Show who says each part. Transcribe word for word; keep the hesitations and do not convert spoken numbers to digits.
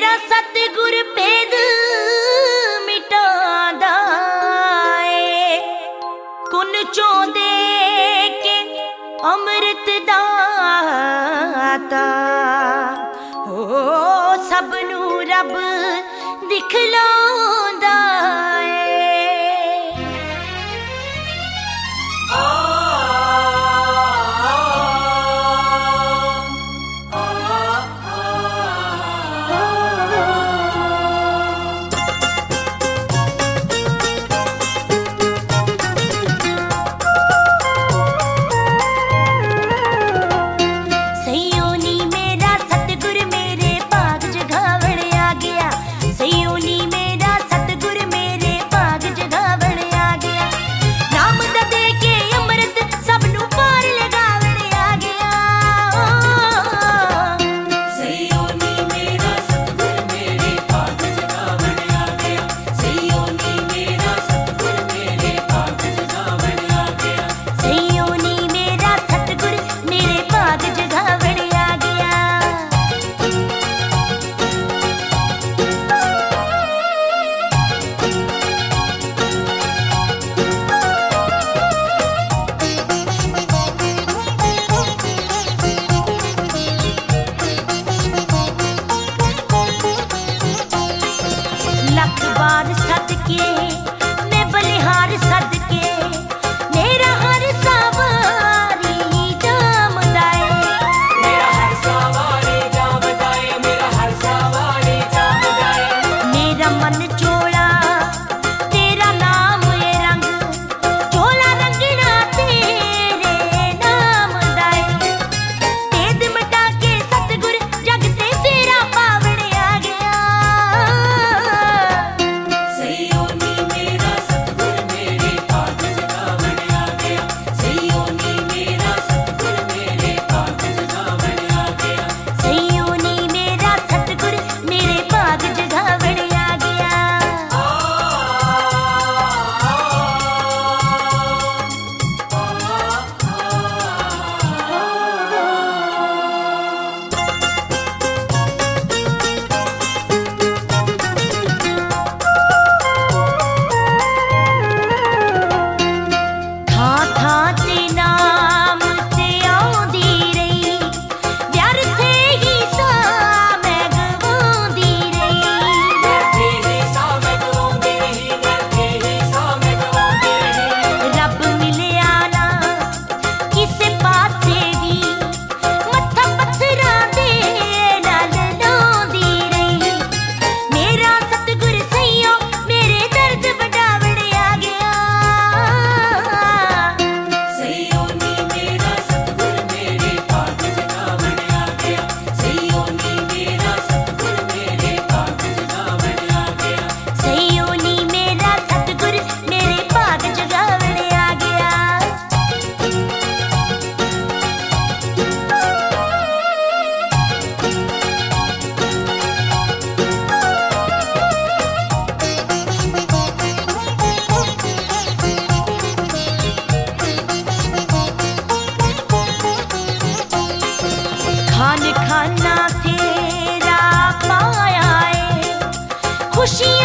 Speaker 1: मेरा सतगुर भेद मिटादा ए, कुन चों दे के अमृत दाता हो सबनू रब दिखलांदा ए। लख बार सदके मैं बलिहार सदके मेरा हर सवारी जामदा ए,
Speaker 2: मेरा हर सवारी जामदा ए, मेरा हर सवारी जामदा ए।
Speaker 1: मेरा मन चोला तेरा नाम ए रंग चोला रंगना तेरे नाम दा ए, तेद मिटा के सतगुर जग ते फेरा पावण आ गया। खान खाना तेरा पाया है खुशी